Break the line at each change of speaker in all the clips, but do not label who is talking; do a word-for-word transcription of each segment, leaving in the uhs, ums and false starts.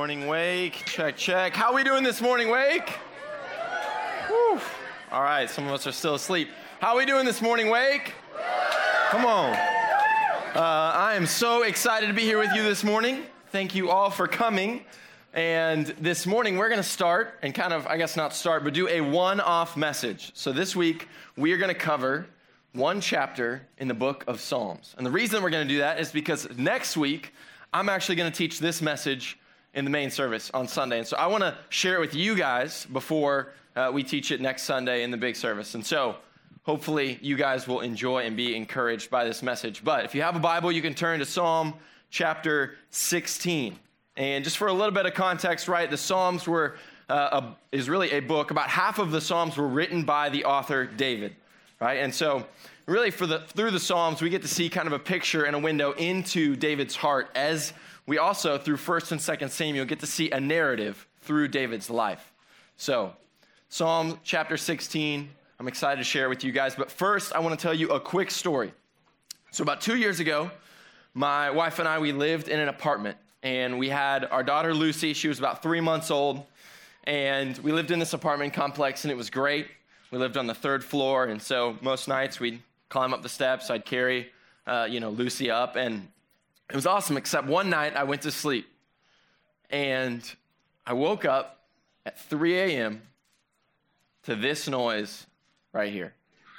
morning, Wake. Check, check. How we doing this morning, Wake? Whew. All right, some of us are still asleep. How we doing this morning, Wake? Come on. Uh, I am so excited to be here with you this morning. Thank you all for coming. And this morning, we're going to start, and kind of, I guess not start, but do a one-off message. So this week, we are going to cover one chapter in the book of Psalms. And the reason we're going to do that is because next week, I'm actually going to teach this message in the main service on Sunday. And so I want to share it with you guys before uh, we teach it next Sunday in the big service. And so hopefully you guys will enjoy and be encouraged by this message. But if you have a Bible, you can turn to Psalm chapter sixteen. And just for a little bit of context, right, the Psalms were uh, a, is really a book. About half of the Psalms were written by the author David, right? And so really for the through the Psalms, we get to see kind of a picture and a window into David's heart, as we also, through First and Second Samuel, get to see a narrative through David's life. So Psalm chapter sixteen, I'm excited to share with you guys. But first, I want to tell you a quick story. So about two years ago, my wife and I, we lived in an apartment. And we had our daughter, Lucy. She was about three months old. And we lived in this apartment complex, and it was great. We lived on the third floor. And so most nights we'd climb up the steps. I'd carry, uh, you know, Lucy up. And it was awesome, except one night I went to sleep. And I woke up at three a.m. to this noise right here.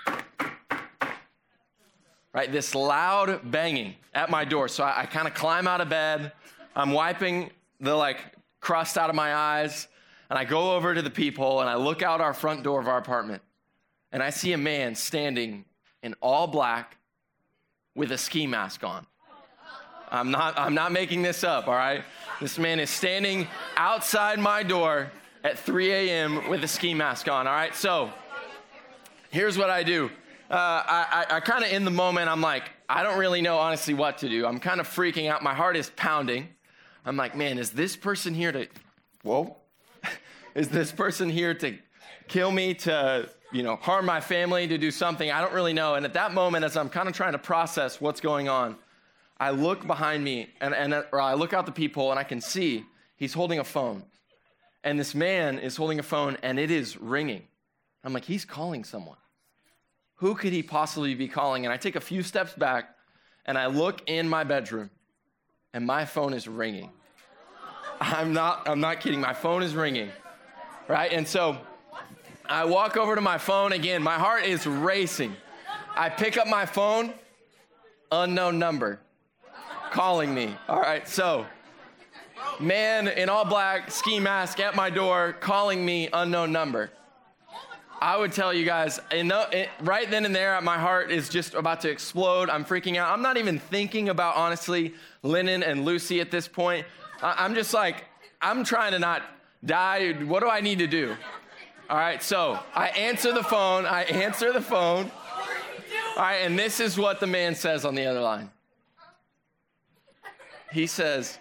Right, this loud banging at my door. So I, I kind of climb out of bed. I'm wiping the like crust out of my eyes, and I go over to the peephole, and I look out our front door of our apartment, and I see a man standing in all black with a ski mask on. I'm not, I'm not making this up, all right? This man is standing outside my door at three a.m. with a ski mask on, all right? So here's what I do. Uh, I, I, I kind of in the moment, I'm like, I don't really know honestly what to do. I'm kind of freaking out. My heart is pounding. I'm like, man, is this person here to, whoa, is this person here to kill me, to, you know, harm my family, to do something? I don't really know. And at that moment, as I'm kind of trying to process what's going on, I look behind me, and, and or I look out the peephole, and I can see he's holding a phone. And this man is holding a phone, and it is ringing. I'm like, he's calling someone. Who could he possibly be calling? And I take a few steps back, and I look in my bedroom, and my phone is ringing. I'm not, I'm not kidding. My phone is ringing, right? And so I walk over to my phone again. My heart is racing. I pick up my phone, unknown number, calling me. All right, so man in all black, ski mask at my door, calling me, unknown number. I would tell you guys, in the, it, right then and there, my heart is just about to explode. I'm freaking out. I'm not even thinking about, honestly, Lennon and Lucy at this point. I, I'm just like, I'm trying to not die. What do I need to do? All right, so I answer the phone. I answer the phone. All right, and this is what the man says on the other line. He says,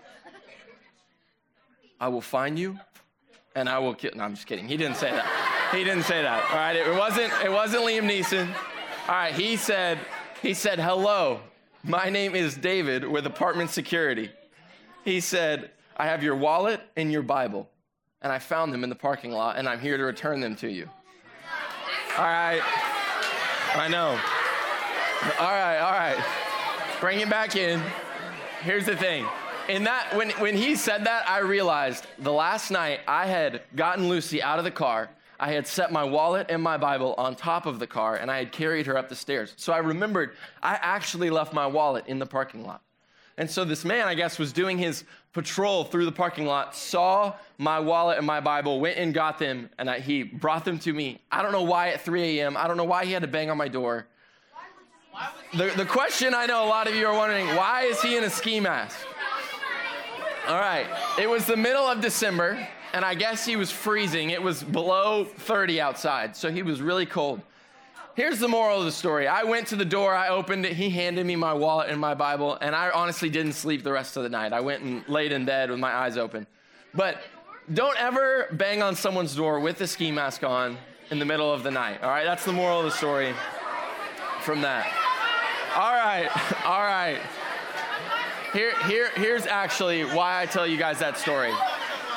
I will find you, and I will kill. No, I'm just kidding. He didn't say that. He didn't say that. All right, it wasn't. It wasn't Liam Neeson. All right, he said. He said, "Hello, my name is David with Apartment Security." He said, "I have your wallet and your Bible, and I found them in the parking lot, and I'm here to return them to you." All right, I know. All right, all right. Bring it back in. Here's the thing. In that, when when he said that, I realized the last night I had gotten Lucy out of the car. I had set my wallet and my Bible on top of the car, and I had carried her up the stairs. So I remembered I actually left my wallet in the parking lot. And so this man, I guess, was doing his patrol through the parking lot, saw my wallet and my Bible, went and got them, and I, he brought them to me. I don't know why at three a.m. I don't know why he had to bang on my door. The, the question I know a lot of you are wondering, why is he in a ski mask? All right, it was the middle of December, and I guess he was freezing. It was below thirty outside, so he was really cold. Here's the moral of the story. I went to the door, I opened it, he handed me my wallet and my Bible, and I honestly didn't sleep the rest of the night. I went and laid in bed with my eyes open. But don't ever bang on someone's door with a ski mask on in the middle of the night, all right? That's the moral of the story from that. All right, all right. Here, here, here's actually why I tell you guys that story.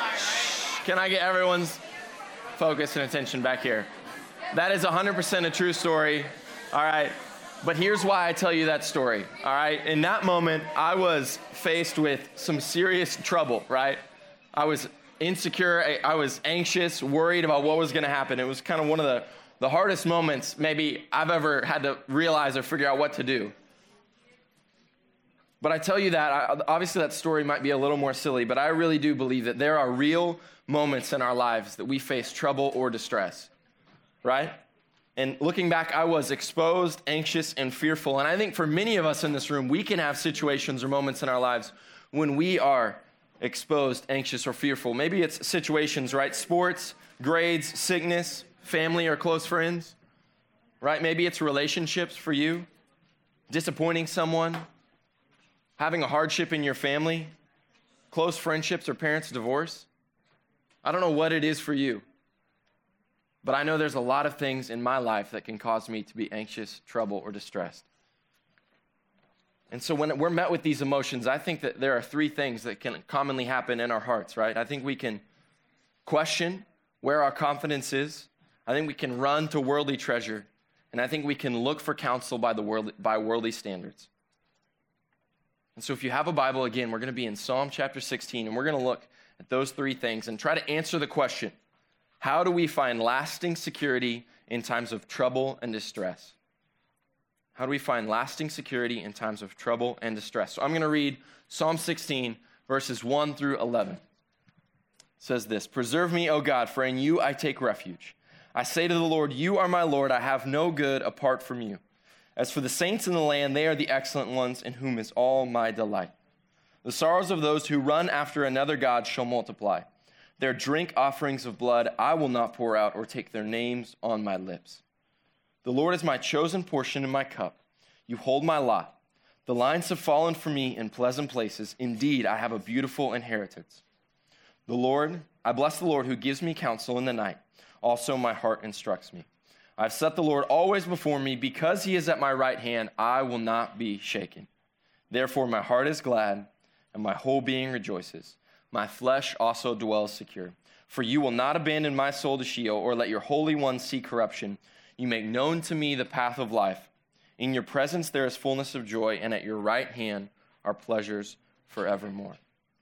Can I get everyone's focus and attention back here? That is one hundred percent a true story, all right? But here's why I tell you that story, all right? In that moment, I was faced with some serious trouble, right? I was insecure, I was anxious, worried about what was gonna happen. It was kind of one of the, the hardest moments maybe I've ever had to realize or figure out what to do. But I tell you that, I, obviously that story might be a little more silly, but I really do believe that there are real moments in our lives that we face trouble or distress, right? And looking back, I was exposed, anxious, and fearful. And I think for many of us in this room, we can have situations or moments in our lives when we are exposed, anxious, or fearful. Maybe it's situations, right? Sports, grades, sickness, family, or close friends, right? Maybe it's relationships for you, disappointing someone, having a hardship in your family, close friendships, or parents' divorce. I don't know what it is for you, but I know there's a lot of things in my life that can cause me to be anxious, troubled, or distressed. And so when we're met with these emotions, I think that there are three things that can commonly happen in our hearts, right? I think we can question where our confidence is. I think we can run to worldly treasure. And I think we can look for counsel by the world, by worldly standards. And so if you have a Bible, again, we're going to be in Psalm chapter sixteen, and we're going to look at those three things and try to answer the question, how do we find lasting security in times of trouble and distress? How do we find lasting security in times of trouble and distress? So I'm going to read Psalm sixteen, verses one through eleven. It says this, "Preserve me, O God, for in you I take refuge. I say to the Lord, you are my Lord. I have no good apart from you. As for the saints in the land, they are the excellent ones in whom is all my delight. The sorrows of those who run after another God shall multiply. Their drink offerings of blood I will not pour out or take their names on my lips. The Lord is my chosen portion and my cup. You hold my lot. The lines have fallen for me in pleasant places. Indeed, I have a beautiful inheritance. The Lord, I bless the Lord who gives me counsel in the night. Also my heart instructs me. I've set the Lord always before me. Because he is at my right hand, I will not be shaken. Therefore my heart is glad, and my whole being rejoices. My flesh also dwells secure. For you will not abandon my soul to Sheol, or let your Holy One see corruption. You make known to me the path of life. In your presence there is fullness of joy, and at your right hand are pleasures forevermore."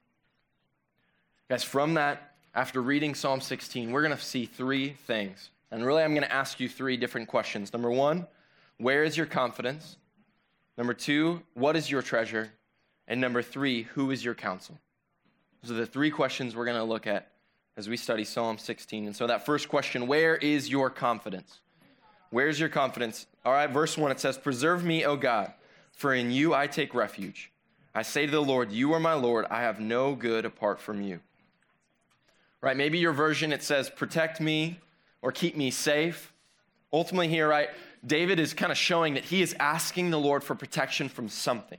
Guys, from that, after reading Psalm sixteen, we're going to see three things. And really, I'm going to ask you three different questions. Number one, where is your confidence? Number two, what is your treasure? And number three, who is your counsel? Those are the three questions we're going to look at as we study Psalm sixteen. And so that first question, where is your confidence? Where's your confidence? All right, verse one, it says, "Preserve me, O God, for in you I take refuge. I say to the Lord, you are my Lord. I have no good apart from you." Right, maybe your version, it says, "Protect me or keep me safe." Ultimately here, right, David is kind of showing that he is asking the Lord for protection from something.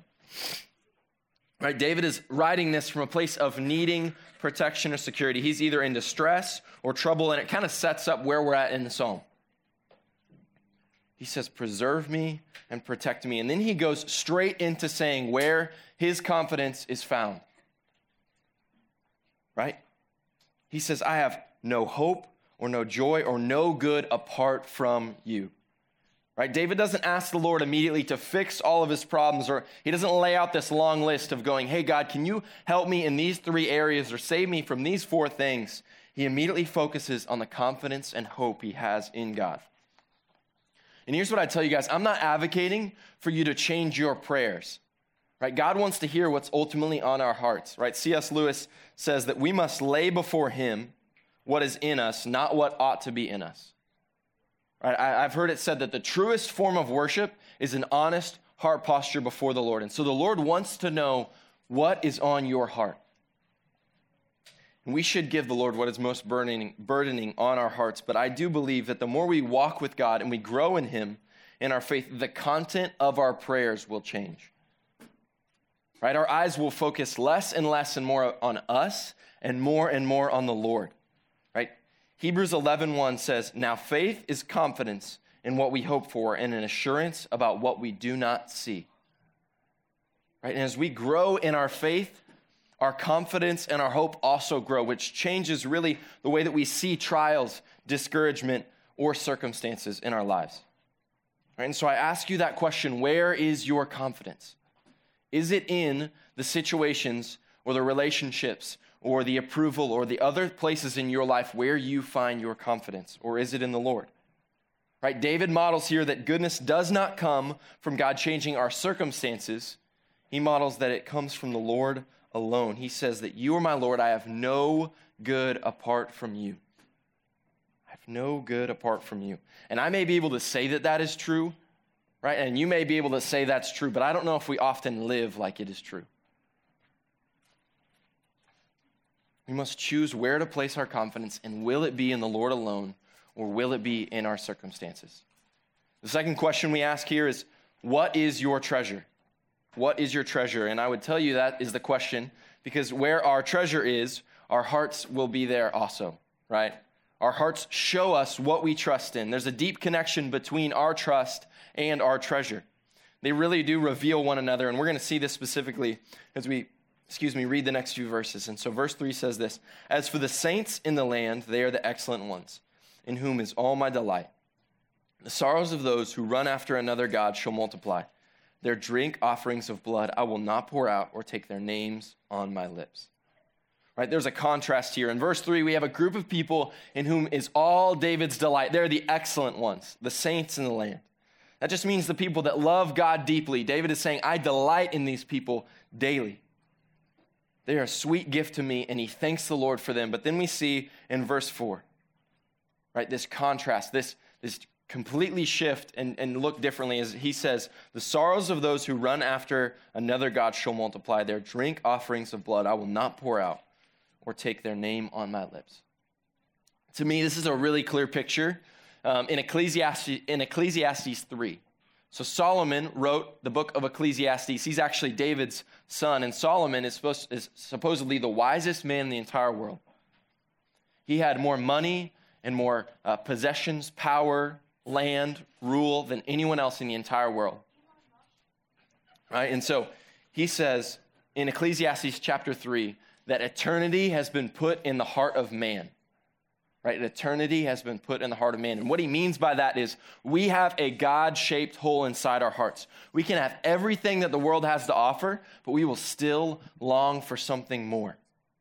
Right, David is writing this from a place of needing protection or security. He's either in distress or trouble, and it kind of sets up where we're at in the psalm. He says, "Preserve me and protect me." And then he goes straight into saying where his confidence is found. Right? He says, "I have no hope or no joy or no good apart from you." Right? David doesn't ask the Lord immediately to fix all of his problems, or he doesn't lay out this long list of going, "Hey, God, can you help me in these three areas or save me from these four things?" He immediately focuses on the confidence and hope he has in God. And here's what I tell you guys. I'm not advocating for you to change your prayers. Right? God wants to hear what's ultimately on our hearts. Right? C S Lewis says that we must lay before him what is in us, not what ought to be in us. Right? I, I've heard it said that the truest form of worship is an honest heart posture before the Lord. And so the Lord wants to know what is on your heart. And we should give the Lord what is most burdening, burdening on our hearts. But I do believe that the more we walk with God and we grow in him, in our faith, the content of our prayers will change. Right? Our eyes will focus less and less and more on us and more and more on the Lord. Right? Hebrews eleven one says, "Now faith is confidence in what we hope for and an assurance about what we do not see." Right? And as we grow in our faith, our confidence and our hope also grow, which changes really the way that we see trials, discouragement, or circumstances in our lives. Right? And so I ask you that question, where is your confidence? Is it in the situations or the relationships or the approval or the other places in your life where you find your confidence? Or is it in the Lord? Right? David models here that goodness does not come from God changing our circumstances. He models that it comes from the Lord alone. He says that you are my Lord. I have no good apart from you. I have no good apart from you. And I may be able to say that that is true, right? And you may be able to say that's true, but I don't know if we often live like it is true. We must choose where to place our confidence, and will it be in the Lord alone, or will it be in our circumstances? The second question we ask here is, what is your treasure? What is your treasure? And I would tell you that is the question, because where our treasure is, our hearts will be there also, right? Our hearts show us what we trust in. There's a deep connection between our trust and our treasure. They really do reveal one another, and we're going to see this specifically as we, excuse me, read the next few verses. And so verse three says this, "As for the saints in the land, they are the excellent ones, in whom is all my delight. The sorrows of those who run after another god shall multiply. Their drink offerings of blood I will not pour out, or take their names on my lips." Right? There's a contrast here. In verse three, we have a group of people in whom is all David's delight. They're the excellent ones, the saints in the land. That just means the people that love God deeply. David is saying, I delight in these people daily. They are a sweet gift to me, and he thanks the Lord for them. But then we see in verse four, right, this contrast, this, this completely shift and, and look differently as he says, the sorrows of those who run after another god shall multiply. Their drink offerings of blood I will not pour out, or take their name on my lips. To me, this is a really clear picture um, in, Ecclesiastes, in Ecclesiastes three. So Solomon wrote the book of Ecclesiastes. He's actually David's son, and Solomon is, supposed, is supposedly the wisest man in the entire world. He had more money and more uh, possessions, power, land, rule than anyone else in the entire world. Right? And so he says in Ecclesiastes chapter three that eternity has been put in the heart of man. Right? Eternity has been put in the heart of man. And what he means by that is we have a God-shaped hole inside our hearts. We can have everything that the world has to offer, but we will still long for something more.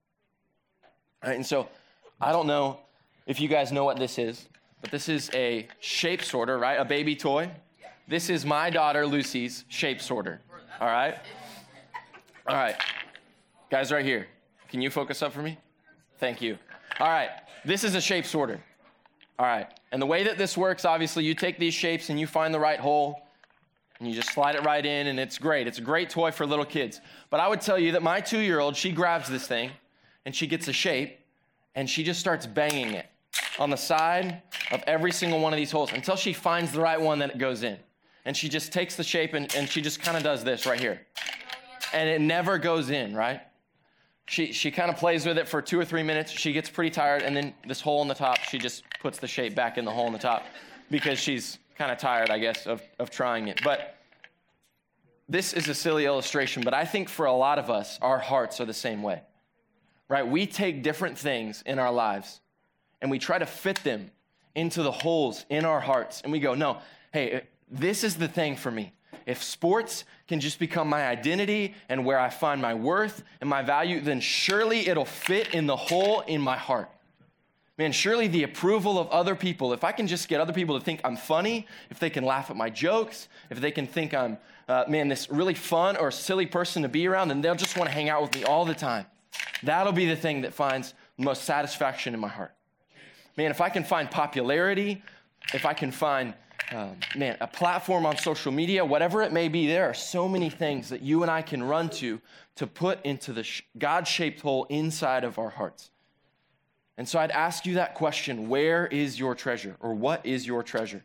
Right? And so I don't know if you guys know what this is, but this is a shape sorter, right? A baby toy. This is my daughter Lucy's shape sorter. All right? All right. Guys right here. Can you focus up for me? Thank you. All right. This is a shape sorter. All right. And the way that this works, obviously, you take these shapes and you find the right hole and you just slide it right in, and it's great. It's a great toy for little kids. But I would tell you that my two-year-old, she grabs this thing and she gets a shape and she just starts banging it on the side of every single one of these holes until she finds the right one that it goes in. And she just takes the shape and, and she just kind of does this right here. And it never goes in, right? She she kind of plays with it for two or three minutes. She gets pretty tired, and then this hole in the top, she just puts the shape back in the hole in the top because she's kind of tired, I guess, of, of trying it. But this is a silly illustration, but I think for a lot of us, our hearts are the same way, right? We take different things in our lives, and we try to fit them into the holes in our hearts, and we go, no, hey, this is the thing for me. If sports can just become my identity and where I find my worth and my value, then surely it'll fit in the hole in my heart. Man, surely the approval of other people, if I can just get other people to think I'm funny, if they can laugh at my jokes, if they can think I'm, uh, man, this really fun or silly person to be around, then they'll just want to hang out with me all the time. That'll be the thing that finds the most satisfaction in my heart. Man, if I can find popularity, if I can find Um, man, a platform on social media, whatever it may be, there are so many things that you and I can run to to put into the sh- God-shaped hole inside of our hearts. And so I'd ask you that question, where is your treasure, or what is your treasure?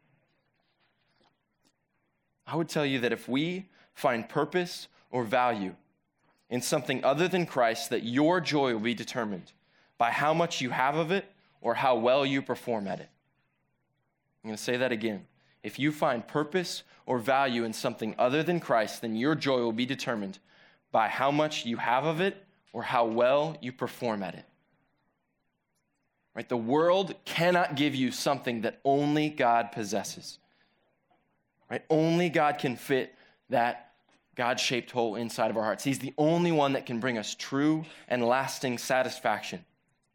I would tell you that if we find purpose or value in something other than Christ, that your joy will be determined by how much you have of it or how well you perform at it. I'm going to say that again. If you find purpose or value in something other than Christ, then your joy will be determined by how much you have of it or how well you perform at it. Right? The world cannot give you something that only God possesses. Right? Only God can fit that God-shaped hole inside of our hearts. He's the only one that can bring us true and lasting satisfaction.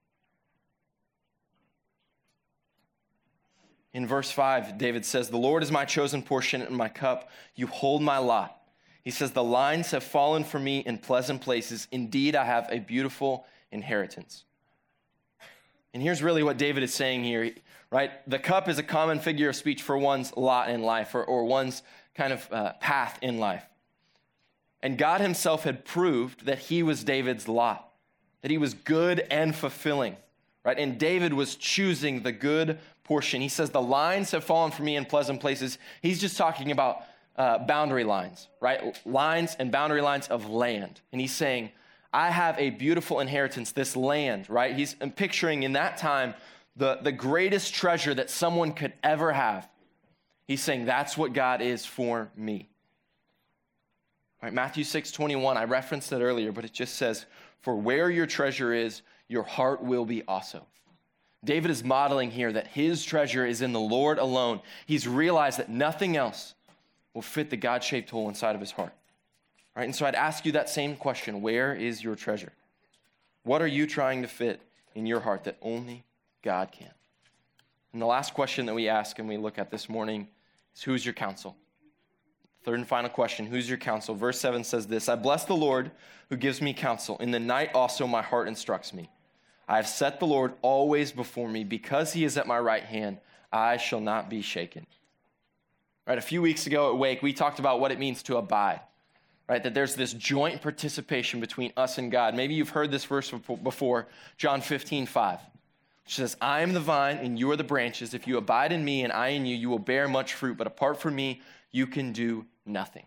In verse five, David says, "The Lord is my chosen portion and my cup. You hold my lot." He says, "The lines have fallen for me in pleasant places. Indeed, I have a beautiful inheritance." And here's really what David is saying here, right? The cup is a common figure of speech for one's lot in life, or, or one's kind of uh, path in life. And God himself had proved that he was David's lot, that he was good and fulfilling, right? And David was choosing the good portion. He says, "The lines have fallen for me in pleasant places." He's just talking about uh, boundary lines, right? Lines and boundary lines of land. And he's saying, I have a beautiful inheritance, this land, right? He's picturing in that time the, the greatest treasure that someone could ever have. He's saying, that's what God is for me. Right, Matthew six twenty-one, I referenced it earlier, but it just says, "For where your treasure is, your heart will be also." David is modeling here that his treasure is in the Lord alone. He's realized that nothing else will fit the God-shaped hole inside of his heart. Right, and so I'd ask you that same question. Where is your treasure? What are you trying to fit in your heart that only God can? And the last question that we ask and we look at this morning is, who's your counsel? Third and final question, who's your counsel? Verse seven says this, "I bless the Lord who gives me counsel. In the night also my heart instructs me. I have set the Lord always before me. Because he is at my right hand, I shall not be shaken." Right, a few weeks ago at Wake, we talked about what it means to abide. Right, that there's this joint participation between us and God. Maybe you've heard this verse before, John fifteen five, which says, "I am the vine and you are the branches. If you abide in me and I in you, you will bear much fruit. But apart from me, you can do nothing."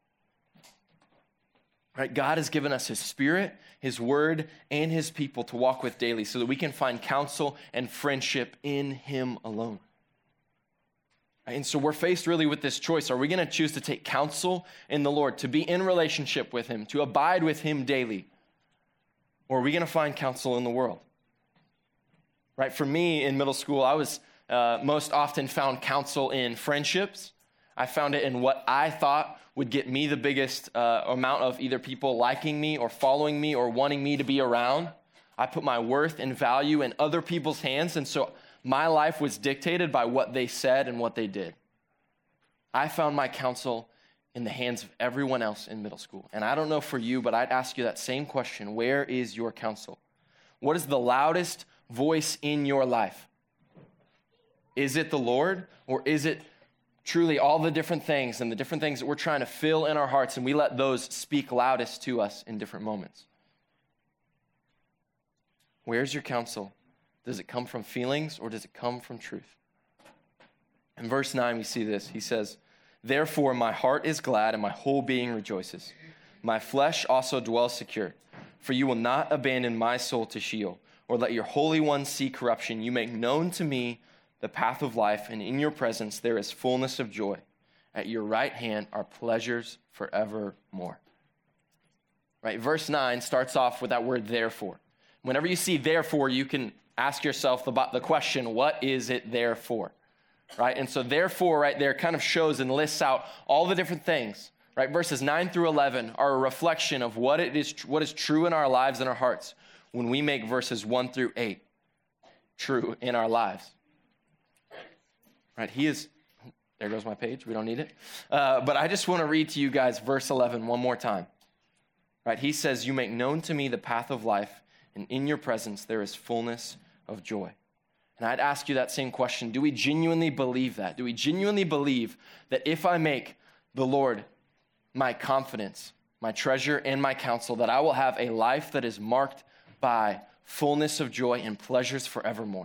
Right, God has given us his spirit, his word, and his people to walk with daily so that we can find counsel and friendship in him alone. And so we're faced really with this choice. Are we going to choose to take counsel in the Lord, to be in relationship with him, to abide with him daily? Or are we going to find counsel in the world? Right, for me in middle school, I was uh, most often found counsel in friendships. I found it in what I thought would get me the biggest uh, amount of either people liking me or following me or wanting me to be around. I put my worth and value in other people's hands, and so my life was dictated by what they said and what they did. I found my counsel in the hands of everyone else in middle school. And I don't know for you, but I'd ask you that same question. Where is your counsel? What is the loudest voice in your life? Is it the Lord, or is it truly all the different things and the different things that we're trying to fill in our hearts, and we let those speak loudest to us in different moments? Where's your counsel? Does it come from feelings, or does it come from truth? In verse nine, we see this. He says, "Therefore my heart is glad and my whole being rejoices. My flesh also dwells secure, for you will not abandon my soul to Sheol, or let your Holy One see corruption. You make known to me the path of life, and in your presence there is fullness of joy. At your right hand are pleasures forevermore." Right? Verse nine starts off with that word therefore. Whenever you see therefore, you can ask yourself the, the question, what is it there for? Right? And so therefore right there kind of shows and lists out all the different things. Right? Verses nine through eleven are a reflection of what it is, what is true in our lives and our hearts when we make verses one through eight true in our lives. Right? He is, there goes my page. We don't need it. Uh, but I just want to read to you guys verse eleven one more time. Right? He says, "You make known to me the path of life, and in your presence there is fullness of joy." And I'd ask you that same question. Do we genuinely believe that? Do we genuinely believe that if I make the Lord my confidence, my treasure, and my counsel, that I will have a life that is marked by fullness of joy and pleasures forevermore?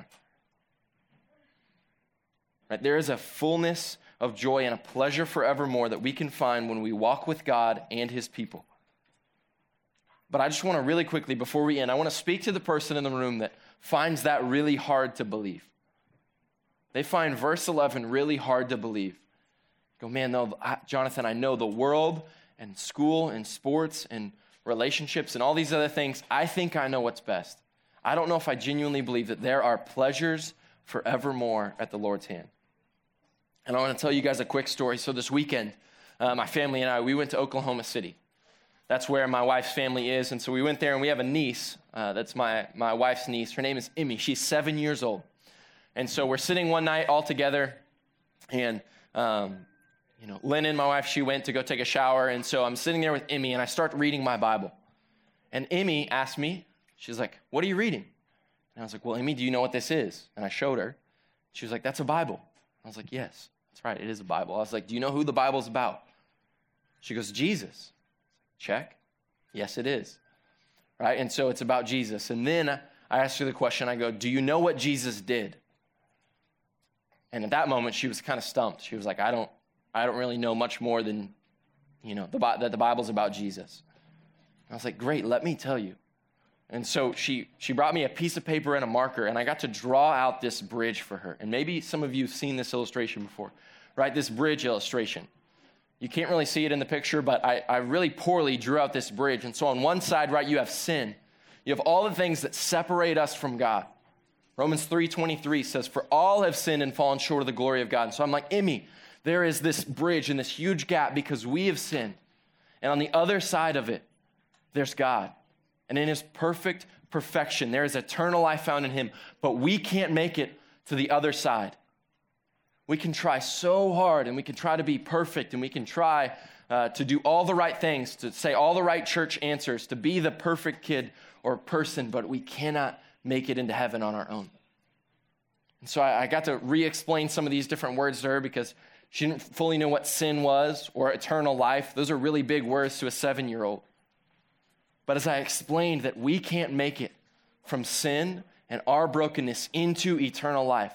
Right? There is a fullness of joy and a pleasure forevermore that we can find when we walk with God and his people. But I just want to really quickly, before we end, I want to speak to the person in the room that finds that really hard to believe. They find verse eleven really hard to believe. Go, man, no, I, Jonathan, I know the world and school and sports and relationships, and all these other things, I think I know what's best. I don't know if I genuinely believe that there are pleasures forevermore at the Lord's hand. And I want to tell you guys a quick story. So this weekend, uh, my family and I, we went to Oklahoma City. That's where my wife's family is. And so we went there, and we have a niece. Uh, that's my, my wife's niece. Her name is Emmy. She's seven years old. And so we're sitting one night all together, and um, you know, Lennon, my wife, she went to go take a shower. And so I'm sitting there with Emmy, and I start reading my Bible. And Emmy asked me, she's like, "What are you reading?" And I was like, "Well, Emmy, do you know what this is?" And I showed her. She was like, "That's a Bible." I was like, "Yes, that's right. It is a Bible." I was like, "Do you know who the Bible's about?" She goes, "Jesus." Check. Yes, it is. Right? And so it's about Jesus. And then I asked her the question, I go, "Do you know what Jesus did?" And at that moment, she was kind of stumped. She was like, I don't I don't really know much more than, you know, the, that the Bible's about Jesus. And I was like, "Great, let me tell you." And so she she brought me a piece of paper and a marker, and I got to draw out this bridge for her. And maybe some of you have seen this illustration before, right? This bridge illustration. You can't really see it in the picture, but I, I really poorly drew out this bridge. And so on one side, right, you have sin. You have all the things that separate us from God. Romans three twenty-three says, "For all have sinned and fallen short of the glory of God." And so I'm like, Emmy, there is this bridge and this huge gap because we have sinned. And on the other side of it, there's God. And in his perfect perfection, there is eternal life found in him. But we can't make it to the other side. We can try so hard, and we can try to be perfect, and we can try uh, to do all the right things, to say all the right church answers, to be the perfect kid or person, but we cannot make it into heaven on our own. And so I, I got to re-explain some of these different words to her because she didn't fully know what sin was or eternal life. Those are really big words to a seven-year-old. But as I explained that we can't make it from sin and our brokenness into eternal life,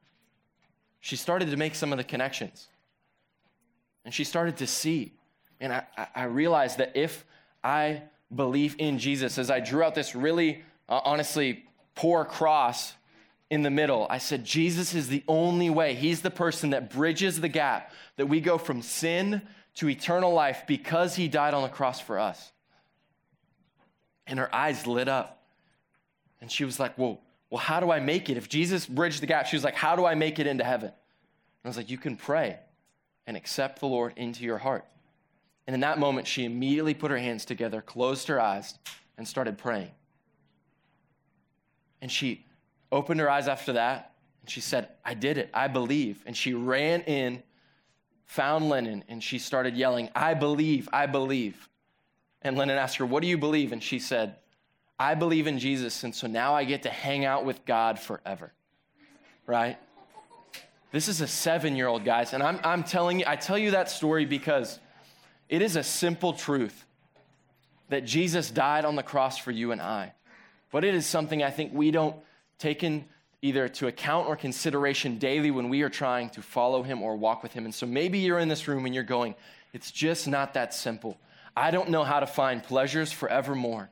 she started to make some of the connections. And she started to see. And I, I realized that if I believe in Jesus, as I drew out this really, uh, honestly, poor cross in the middle, I said, Jesus is the only way. He's the person that bridges the gap, that we go from sin to eternal life because he died on the cross for us. And her eyes lit up. And she was like, well, well, how do I make it? If Jesus bridged the gap, she was like, how do I make it into heaven? And I was like, you can pray and accept the Lord into your heart. And in that moment, she immediately put her hands together, closed her eyes, and started praying. And she opened her eyes after that, and she said, I did it. I believe. And she ran in, found Lennon, and she started yelling, I believe, I believe. And Lennon asked her, what do you believe? And she said, I believe in Jesus, and so now I get to hang out with God forever, right? This is a seven-year-old, guys, and I'm, I'm telling you, I tell you that story because it is a simple truth that Jesus died on the cross for you and I, but it is something I think we don't take in either to account or consideration daily when we are trying to follow him or walk with him. And so maybe you're in this room and you're going, it's just not that simple. I don't know how to find pleasures forevermore.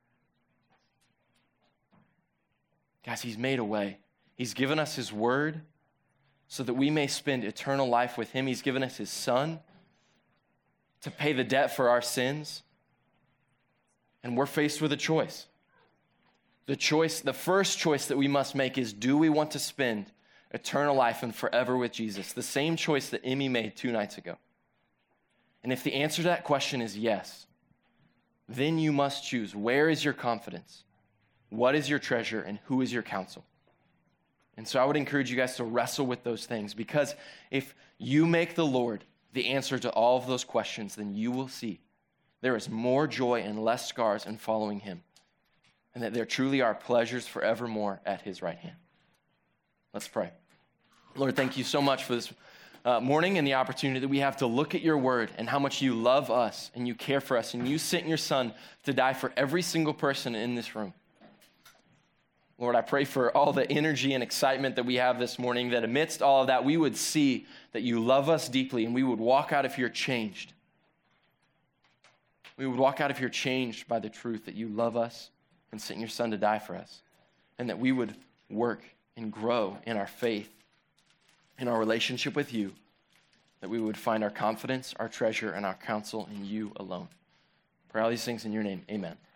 Guys, he's made a way. He's given us his word so that we may spend eternal life with him. He's given us his son to pay the debt for our sins. And we're faced with a choice. The choice, the first choice that we must make is, do we want to spend eternal life and forever with Jesus? The same choice that Emmy made two nights ago. And if the answer to that question is yes, then you must choose. Where is your confidence? What is your treasure, and who is your counsel? And so I would encourage you guys to wrestle with those things, because if you make the Lord the answer to all of those questions, then you will see there is more joy and less scars in following him, and that there truly are pleasures forevermore at his right hand. Let's pray. Lord, thank you so much for this uh, morning and the opportunity that we have to look at your word and how much you love us and you care for us, and you sent your son to die for every single person in this room. Lord, I pray for all the energy and excitement that we have this morning, that amidst all of that, we would see that you love us deeply, and we would walk out of here changed. We would walk out of here changed by the truth that you love us and sent your son to die for us, and that we would work and grow in our faith, in our relationship with you, that we would find our confidence, our treasure, and our counsel in you alone. Pray all these things in your name. Amen.